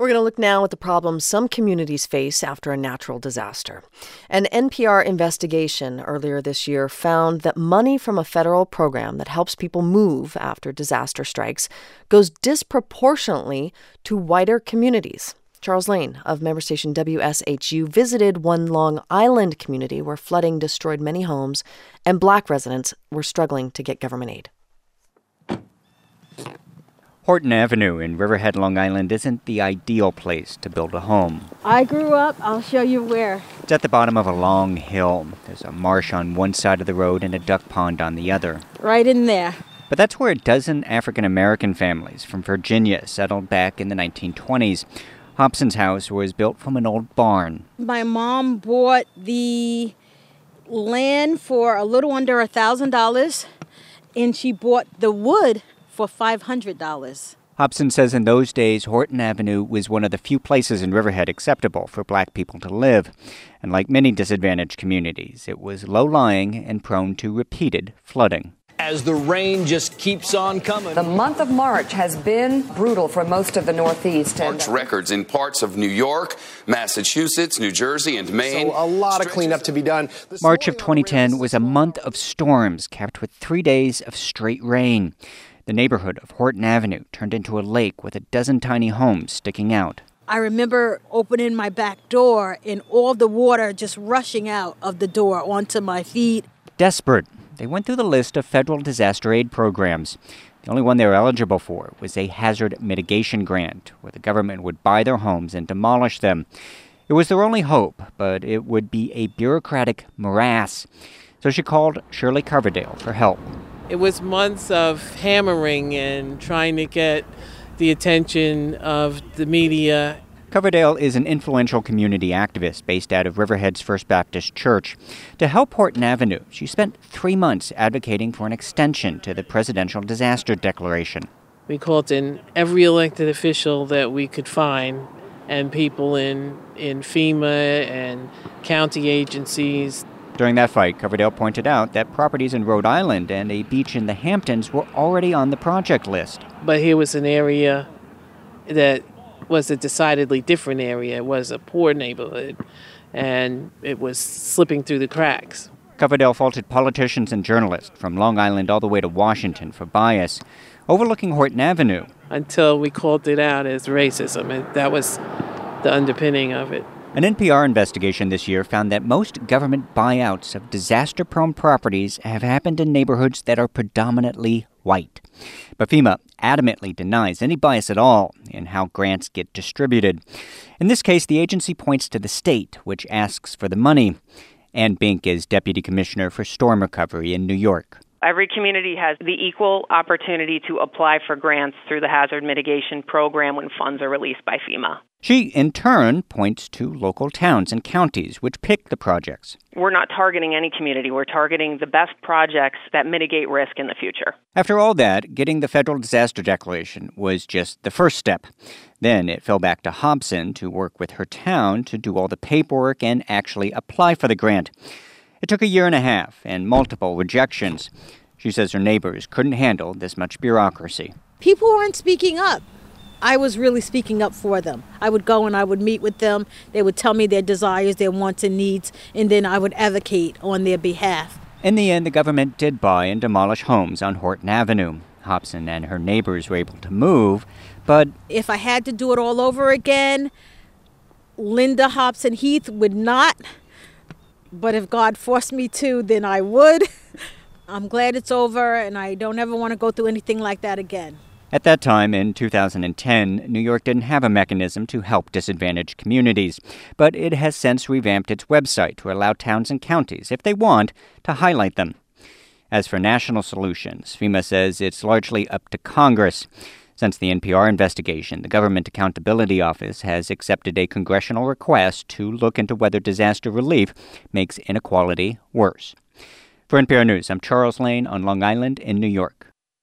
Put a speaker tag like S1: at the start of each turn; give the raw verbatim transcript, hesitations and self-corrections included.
S1: We're going to look now at the problems some communities face after a natural disaster. An N P R investigation earlier this year found that money from a federal program that helps people move after disaster strikes goes disproportionately to whiter communities. Charles Lane of member station W S H U visited one Long Island community where flooding destroyed many homes and Black residents were struggling to get government aid.
S2: Horton Avenue in Riverhead, Long Island isn't the ideal place to build a home.
S3: I grew up, I'll show you where.
S2: It's at the bottom of a long hill. There's a marsh on one side of the road and a duck pond on the other.
S3: Right in there.
S2: But that's where a dozen African-American families from Virginia settled back in the nineteen twenties. Hobson's house was built from an old barn.
S3: My mom bought the land for a little under one thousand dollars, and she bought the wood for five hundred dollars.
S2: Hobson says in those days, Horton Avenue was one of the few places in Riverhead acceptable for Black people to live. And like many disadvantaged communities, it was low-lying and prone to repeated flooding.
S4: As the rain just keeps on coming.
S5: The month of March has been brutal for most of the Northeast.
S6: March records in parts of New York, Massachusetts, New Jersey, and Maine.
S7: So a lot of cleanup to be done.
S2: March of twenty ten was a month of storms, capped with three days of straight rain. The neighborhood of Horton Avenue turned into a lake with a dozen tiny homes sticking out.
S3: I remember opening my back door and all the water just rushing out of the door onto my feet.
S2: Desperate, they went through the list of federal disaster aid programs. The only one they were eligible for was a hazard mitigation grant, where the government would buy their homes and demolish them. It was their only hope, but it would be a bureaucratic morass. So she called Shirley Coverdale for help.
S8: It was months of hammering and trying to get the attention of the media.
S2: Coverdale is an influential community activist based out of Riverhead's First Baptist Church. To help Horton Avenue, she spent three months advocating for an extension to the presidential disaster declaration.
S8: We called in every elected official that we could find and people in, in FEMA and county agencies.
S2: During that fight, Coverdale pointed out that properties in Rhode Island and a beach in the Hamptons were already on the project list.
S8: But here was an area that was a decidedly different area. It was a poor neighborhood, and it was slipping through the cracks.
S2: Coverdale faulted politicians and journalists from Long Island all the way to Washington for bias, overlooking Horton Avenue.
S8: Until we called it out as racism, and that was the underpinning of it.
S2: An N P R investigation this year found that most government buyouts of disaster-prone properties have happened in neighborhoods that are predominantly white. But FEMA adamantly denies any bias at all in how grants get distributed. In this case, the agency points to the state, which asks for the money. Ann Bink is Deputy Commissioner for Storm Recovery in New York.
S9: Every community has the equal opportunity to apply for grants through the Hazard Mitigation Program when funds are released by FEMA.
S2: She, in turn, points to local towns and counties which pick the projects.
S9: We're not targeting any community. We're targeting the best projects that mitigate risk in the future.
S2: After all that, getting the federal disaster declaration was just the first step. Then it fell back to Hobson to work with her town to do all the paperwork and actually apply for the grant. It took a year and a half and multiple rejections. She says her neighbors couldn't handle this much bureaucracy.
S3: People weren't speaking up. I was really speaking up for them. I would go and I would meet with them. They would tell me their desires, their wants and needs, and then I would advocate on their behalf.
S2: In the end, the government did buy and demolish homes on Horton Avenue. Hobson and her neighbors were able to move, but
S3: if I had to do it all over again, Linda Hobson Heath would not. But if God forced me to, then I would. I'm glad it's over, and I don't ever want to go through anything like that again.
S2: At that time, in two thousand ten, New York didn't have a mechanism to help disadvantaged communities, but it has since revamped its website to allow towns and counties, if they want, to highlight them. As for national solutions, FEMA says it's largely up to Congress. Since the N P R investigation, the Government Accountability Office has accepted a congressional request to look into whether disaster relief makes inequality worse. For N P R News, I'm Charles Lane on Long Island in New York.